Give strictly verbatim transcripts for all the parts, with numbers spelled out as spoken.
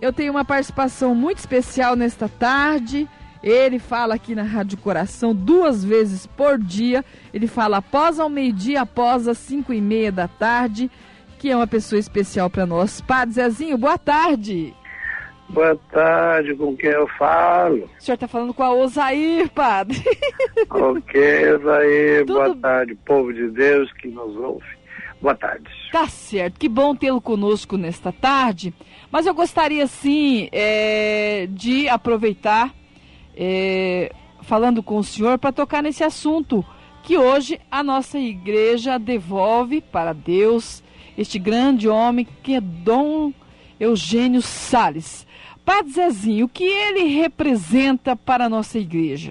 eu tenho uma participação muito especial nesta tarde. Ele fala aqui na Rádio Coração duas vezes por dia. Ele fala após ao meio-dia, após as cinco e meia da tarde, que é uma pessoa especial para nós. Padre Zezinho, boa tarde. Boa tarde, com quem eu falo? O senhor está falando com a Osair, padre. Ok, Osair, Tudo... boa tarde, povo de Deus que nos ouve. Boa tarde. Tá certo, que bom tê-lo conosco nesta tarde. Mas eu gostaria, sim, é, de aproveitar, é, falando com o senhor, para tocar nesse assunto, que hoje a nossa igreja devolve para Deus este grande homem que é Dom Eugênio Salles. Padre Zezinho, o que ele representa para a nossa igreja?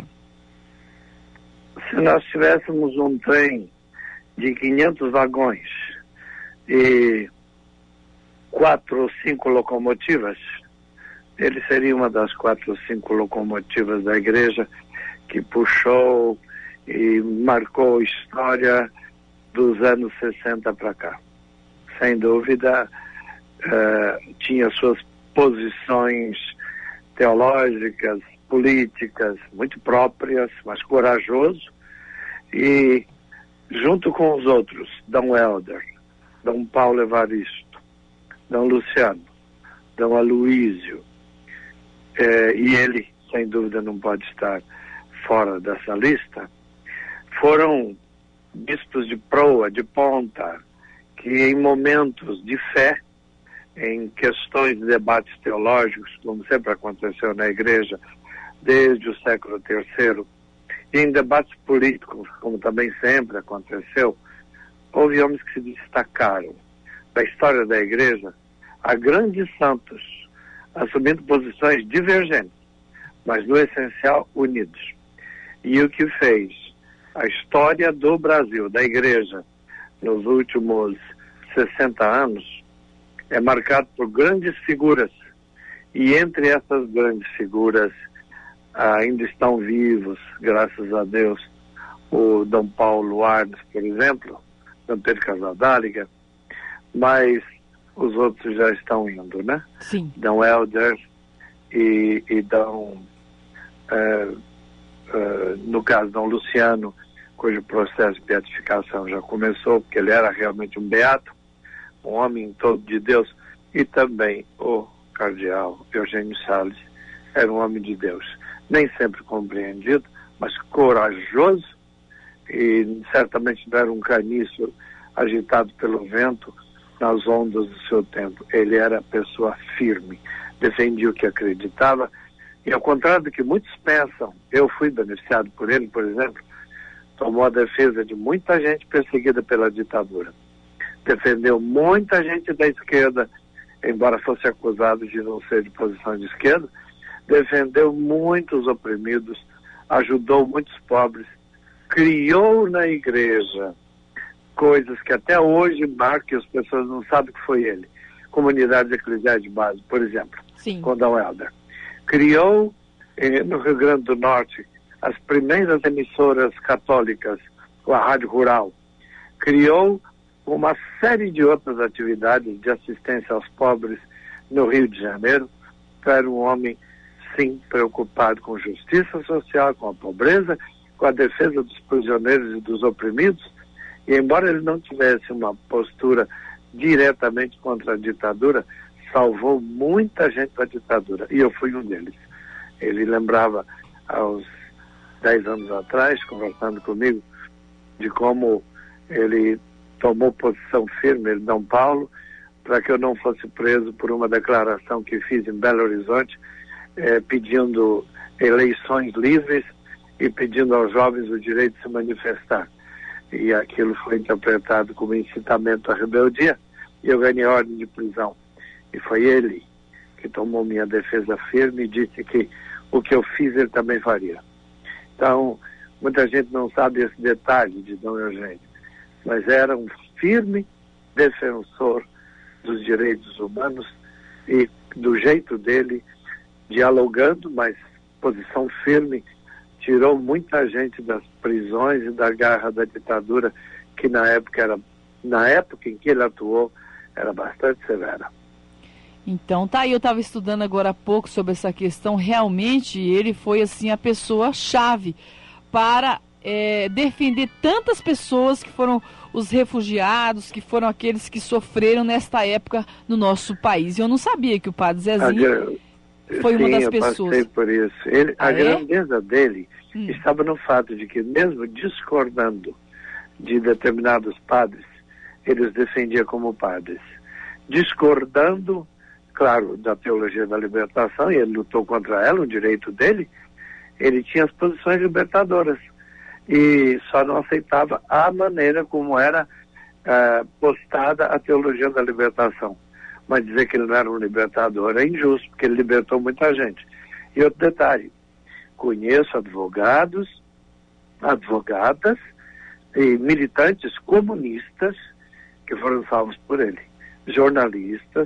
Se nós tivéssemos um trem de quinhentos vagões e quatro ou cinco locomotivas, ele seria uma das quatro ou cinco locomotivas da igreja que puxou e marcou a história dos anos sessenta para cá. Sem dúvida, uh, tinha suas posições teológicas, políticas, muito próprias, mas corajoso, e junto com os outros, Dom Helder, Dom Paulo Evaristo, Dom Luciano, Dom Aloísio, eh, e ele, sem dúvida, não pode estar fora dessa lista, foram bispos de proa, de ponta, que em momentos de fé, em questões de debates teológicos, como sempre aconteceu na igreja, desde o século terceiro, e em debates políticos, como também sempre aconteceu, houve homens que se destacaram da história da igreja a grandes santos, assumindo posições divergentes, mas no essencial unidos. E o que fez a história do Brasil, da igreja, nos últimos sessenta anos, é marcado por grandes figuras, e entre essas grandes figuras ainda estão vivos, graças a Deus, o Dom Paulo Arnes, por exemplo, Dom Pedro Casaldáliga, mas os outros já estão indo, né? Sim. Dom Helder e, e Dom, uh, uh, no caso, Dom Luciano, cujo processo de beatificação já começou, porque ele era realmente um beato, um homem todo de Deus, e também o cardeal Eugênio Salles era um homem de Deus, nem sempre compreendido, mas corajoso, e certamente não era um caniço agitado pelo vento nas ondas do seu tempo. Ele era pessoa firme, defendia o que acreditava, e ao contrário do que muitos pensam, eu fui beneficiado por ele, por exemplo, tomou a defesa de muita gente perseguida pela ditadura. Defendeu muita gente da esquerda, embora fosse acusado de não ser de posição de esquerda, defendeu muitos oprimidos, ajudou muitos pobres, criou na igreja coisas que até hoje marcam, as pessoas não sabem que foi ele. Comunidades eclesiais de base, por exemplo, Sim. com Dom Helder. Criou eh, no Rio Grande do Norte as primeiras emissoras católicas, com a Rádio Rural. Criou uma série de outras atividades de assistência aos pobres no Rio de Janeiro. Era um homem, sim, preocupado com justiça social, com a pobreza, com a defesa dos prisioneiros e dos oprimidos, e embora ele não tivesse uma postura diretamente contra a ditadura, salvou muita gente da ditadura, e eu fui um deles. Ele lembrava, aos dez anos atrás, conversando comigo, de como ele tomou posição firme, ele, Dom Paulo, para que eu não fosse preso por uma declaração que fiz em Belo Horizonte, eh, pedindo eleições livres e pedindo aos jovens o direito de se manifestar. E aquilo foi interpretado como incitamento à rebeldia, e eu ganhei ordem de prisão. E foi ele que tomou minha defesa firme e disse que o que eu fiz ele também faria. Então, muita gente não sabe esse detalhe de Dom Eugênio, mas era um firme defensor dos direitos humanos e, do jeito dele, dialogando, mas posição firme, tirou muita gente das prisões e da garra da ditadura, que na época era, na época em que ele atuou, era bastante severa. Então, tá aí, eu estava estudando agora há pouco sobre essa questão. Realmente, ele foi, assim, a pessoa-chave para é, defender tantas pessoas que foram os refugiados, que foram aqueles que sofreram nesta época no nosso país. Eu não sabia que o Padre Zezinho a, foi sim, uma das eu pessoas. Passei por isso. Ele, ah, a é? grandeza dele hum. estava no fato de que, mesmo discordando de determinados padres, ele os defendia como padres. Discordando, claro, da teologia da libertação, e ele lutou contra ela, o direito dele, ele tinha as posições libertadoras. E só não aceitava a maneira como era uh, postada a teologia da libertação. Mas dizer que ele não era um libertador é injusto, porque ele libertou muita gente. E outro detalhe, conheço advogados, advogadas e militantes comunistas que foram salvos por ele, jornalistas,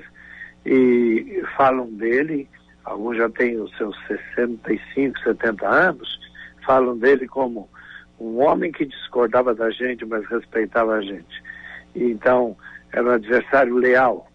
e falam dele, alguns já têm os seus sessenta e cinco, setenta anos, falam dele como um homem que discordava da gente, mas respeitava a gente. E então, era um adversário leal.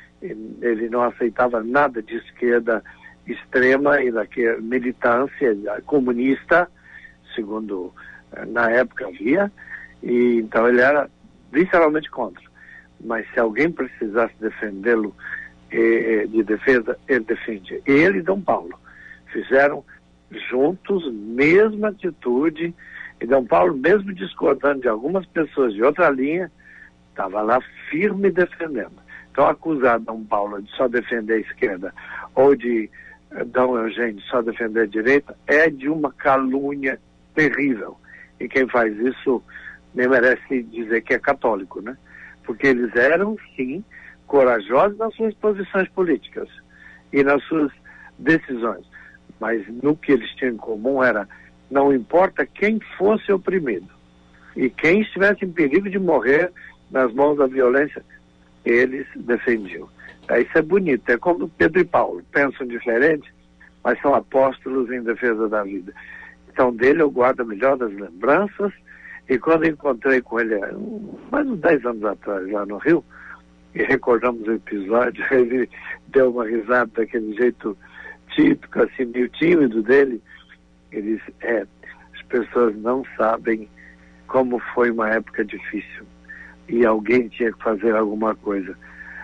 Ele não aceitava nada de esquerda extrema e daquela militância comunista, segundo na época havia, e então ele era visceralmente contra. Mas se alguém precisasse defendê-lo eh, de defesa, ele defendia. Ele e Dom Paulo fizeram juntos mesma atitude. E Dom Paulo, mesmo discordando de algumas pessoas de outra linha, estava lá firme defendendo. Então, acusar Dom Paulo de só defender a esquerda ou de Dom Eugênio de só defender a direita é de uma calúnia terrível. E quem faz isso nem merece dizer que é católico, né? Porque eles eram, sim, corajosos nas suas posições políticas e nas suas decisões. Mas no que eles tinham em comum era: não importa quem fosse oprimido e quem estivesse em perigo de morrer nas mãos da violência, eles defendiam. Isso é bonito, é como Pedro e Paulo, pensam diferente, mas são apóstolos em defesa da vida. Então, dele eu guardo a melhor das lembranças, e quando encontrei com ele, mais uns dez anos atrás, lá no Rio, e recordamos o episódio, ele deu uma risada daquele jeito típico, assim, meio tímido dele. Ele disse: é, as pessoas não sabem como foi uma época difícil e alguém tinha que fazer alguma coisa.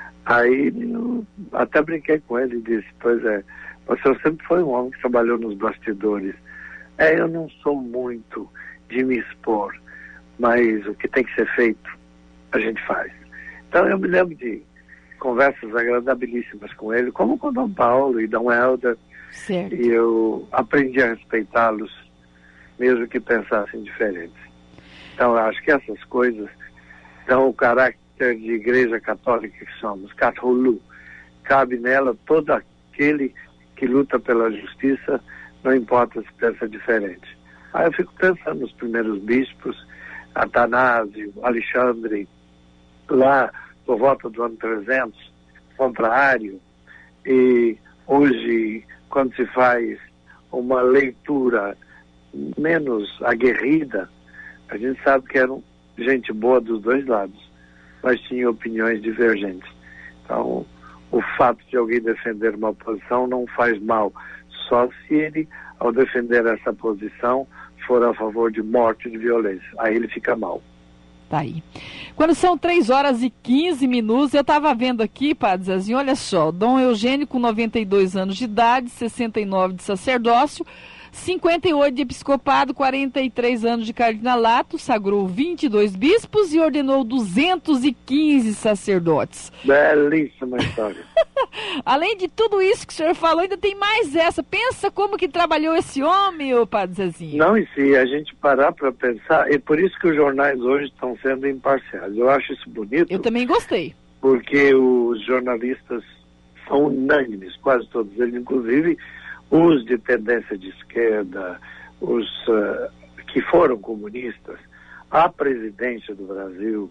Aí eu até brinquei com ele e disse: pois é, você sempre foi um homem que trabalhou nos bastidores. É, eu não sou muito de me expor, mas o que tem que ser feito, a gente faz. Então eu me lembro de conversas agradabilíssimas com ele, como com Dom Paulo e Dom Helder. Certo. E eu aprendi a respeitá-los, mesmo que pensassem diferentes. Então, eu acho que essas coisas dão o caráter de igreja católica que somos, catholic. Cabe nela todo aquele que luta pela justiça, não importa se pensa diferente. Aí eu fico pensando nos primeiros bispos, Atanásio, Alexandre, lá por volta do ano trezentos, contra Ário, e hoje, quando se faz uma leitura menos aguerrida, a gente sabe que eram gente boa dos dois lados, mas tinham opiniões divergentes. Então, o fato de alguém defender uma posição não faz mal, só se ele, ao defender essa posição, for a favor de morte e de violência. Aí ele fica mal. Tá aí. Quando são três horas e quinze minutos, eu estava vendo aqui, Padre Zezinho, olha só, Dom Eugênio com noventa e dois anos de idade, sessenta e nove de sacerdócio, cinquenta e oito de episcopado, quarenta e três anos de cardinalato, sagrou vinte e dois bispos e ordenou duzentos e quinze sacerdotes. Belíssima história. Além de tudo isso que o senhor falou, ainda tem mais essa. Pensa como que trabalhou esse homem, ô Padre Zezinho. Não, e se a gente parar para pensar, é por isso que os jornais hoje estão sendo imparciais. Eu acho isso bonito. Eu também gostei. Porque os jornalistas são unânimes, quase todos eles, inclusive os de tendência de esquerda, os uh, que foram comunistas, a presidência do Brasil,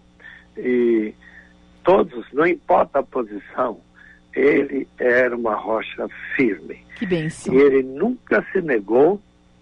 e todos, não importa a posição, ele era uma rocha firme. Que bênção. E ele nunca se negou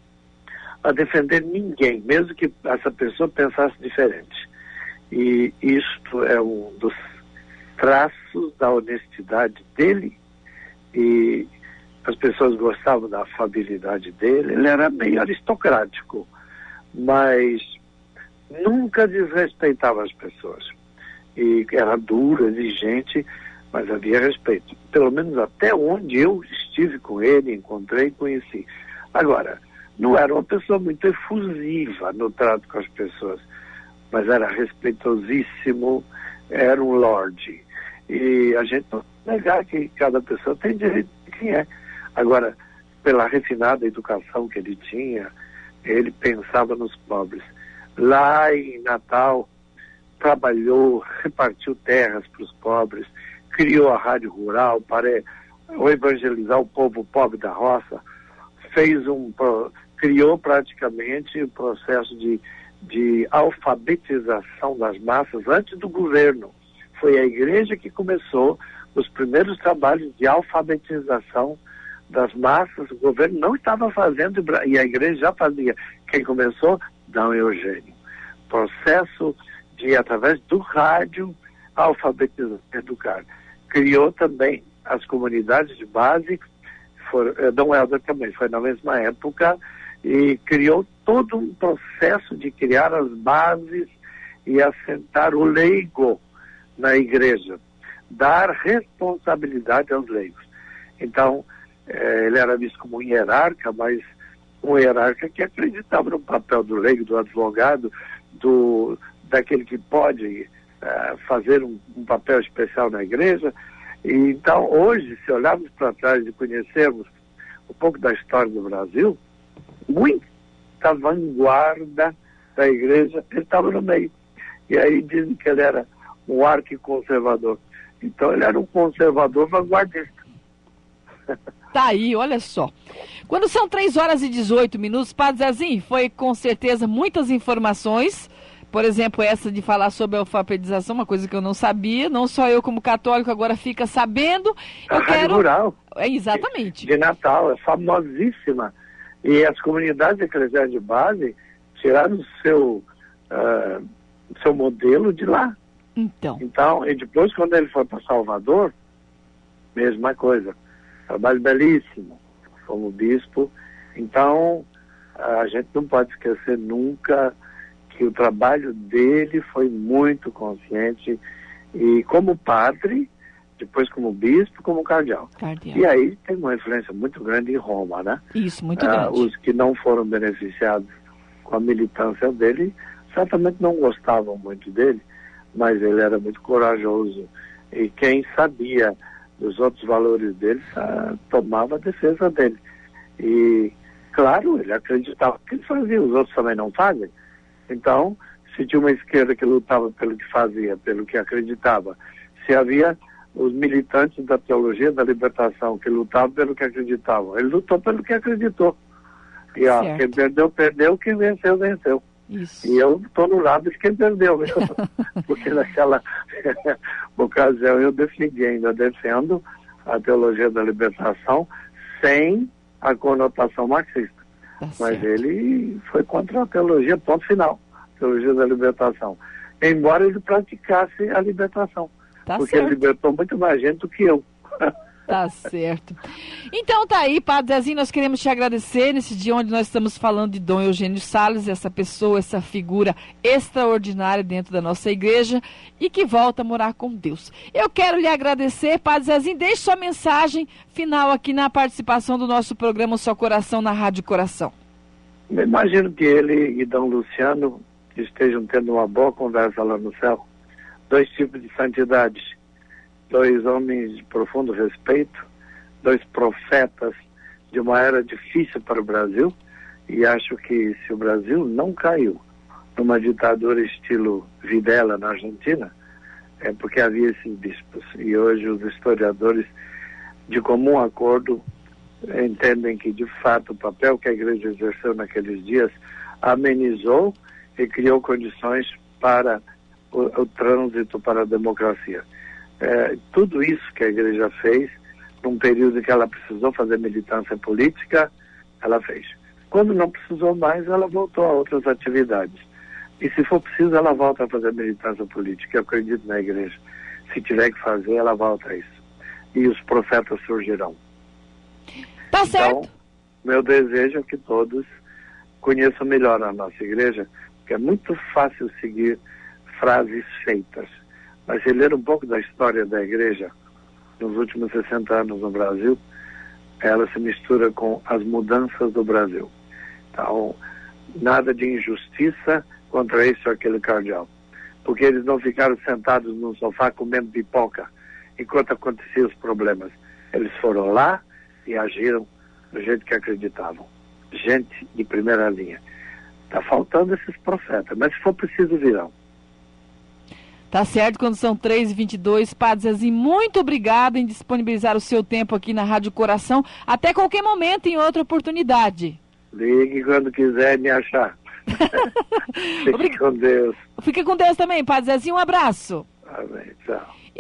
a defender ninguém, mesmo que essa pessoa pensasse diferente. E isto é um dos traços da honestidade dele e as pessoas gostavam da afabilidade dele. Ele era meio aristocrático, mas nunca desrespeitava as pessoas. E era duro, exigente, mas havia respeito. Pelo menos até onde eu estive com ele, encontrei, conheci. Agora, não era uma pessoa muito efusiva no trato com as pessoas, mas era respeitosíssimo, era um lorde. E a gente não pode negar que cada pessoa tem direito de quem é. Agora, pela refinada educação que ele tinha, ele pensava nos pobres. Lá em Natal, trabalhou, repartiu terras para os pobres, criou a rádio rural para evangelizar o povo pobre da roça, fez um, criou praticamente o um processo de, de alfabetização das massas antes do governo. Foi a igreja que começou os primeiros trabalhos de alfabetização das massas. O governo não estava fazendo e a igreja já fazia. Quem começou? Dom Eugênio. Processo de, através do rádio, alfabetizar, educar. Criou também as comunidades de base, for, eh, Dom Helder também foi na mesma época, e criou todo um processo de criar as bases e assentar o leigo na igreja, dar responsabilidade aos leigos. Então, eh, ele era visto como um hierarca, mas um hierarca que acreditava no papel do leigo, do advogado, do, daquele que pode uh, fazer um, um papel especial na igreja. E, então, hoje, se olharmos para trás e conhecermos um pouco da história do Brasil, muita vanguarda da igreja, ele estava no meio. E aí dizem que ele era um arquiconservador. Então, ele era um conservador vanguardista. Tá aí, olha só. Quando são três horas e dezoito minutos, Padre Zezinho, foi com certeza muitas informações. Por exemplo, essa de falar sobre a alfabetização, uma coisa que eu não sabia. Não só eu, como católico, agora fica sabendo. A eu Rádio quero... Rural. É, exatamente. De Natal, é famosíssima. E as comunidades eclesiais de base tiraram o seu, uh, seu modelo de lá. Então. Então, e depois, quando ele foi para Salvador, mesma coisa. Trabalho belíssimo, como bispo. Então, a gente não pode esquecer nunca que o trabalho dele foi muito consciente, e como padre, depois como bispo, como cardeal. cardeal. E aí tem uma influência muito grande em Roma, né? Isso, muito ah, grande. Os que não foram beneficiados com a militância dele, certamente não gostavam muito dele, mas ele era muito corajoso. E quem sabia dos outros valores dele, tomava a defesa dele. E, claro, ele acreditava que ele fazia, os outros também não fazem. Então, se tinha uma esquerda que lutava pelo que fazia, pelo que acreditava, se havia os militantes da teologia da libertação que lutavam pelo que acreditavam, ele lutou pelo que acreditou. E, ó, quem perdeu, perdeu, quem venceu, venceu. Isso. E eu estou no lado de quem perdeu, viu? Porque naquela ocasião eu defendi, ainda defendo a teologia da libertação sem a conotação marxista. Tá Mas certo. Ele foi contra a teologia, ponto final, teologia da libertação. Embora ele praticasse a libertação. Tá porque certo. Ele libertou muito mais gente do que eu. Tá certo. Então tá aí, Padre Zezinho, nós queremos te agradecer nesse dia onde nós estamos falando de Dom Eugênio Salles, essa pessoa, essa figura extraordinária dentro da nossa igreja e que volta a morar com Deus. Eu quero lhe agradecer, Padre Zezinho, deixe sua mensagem final aqui na participação do nosso programa Só Coração na Rádio Coração. Eu imagino que ele e Dom Luciano estejam tendo uma boa conversa lá no céu. Dois tipos de santidades. Dois homens de profundo respeito, dois profetas de uma era difícil para o Brasil, e acho que se o Brasil não caiu numa ditadura estilo Videla na Argentina, é porque havia esses bispos. E hoje os historiadores, de comum acordo, entendem que, de fato, o papel que a igreja exerceu naqueles dias amenizou e criou condições para o, o trânsito para a democracia. É, tudo isso que a igreja fez, num período em que ela precisou fazer militância política, ela fez. Quando não precisou mais, ela voltou a outras atividades. E se for preciso, ela volta a fazer militância política. Eu acredito na igreja. Se tiver que fazer, ela volta a isso. e os profetas surgirão. Tá Então, certo. meu desejo é que todos conheçam melhor a nossa igreja, porque é muito fácil seguir frases feitas. Mas se ler um pouco da história da igreja nos últimos sessenta anos no Brasil, ela se mistura com as mudanças do Brasil. Então, nada de injustiça contra esse ou aquele cardeal. Porque eles não ficaram sentados no sofá comendo pipoca enquanto aconteciam os problemas. Eles foram lá e agiram do jeito que acreditavam. Gente de primeira linha. Está faltando esses profetas, mas se for preciso virão. Tá certo, quando são três e vinte e dois, Padre Zezinho, muito obrigado em disponibilizar o seu tempo aqui na Rádio Coração. Até qualquer momento, em outra oportunidade. Ligue quando quiser me achar. Fique com Deus. Fique com Deus também, Padre Zezinho, um abraço. Amém, tchau.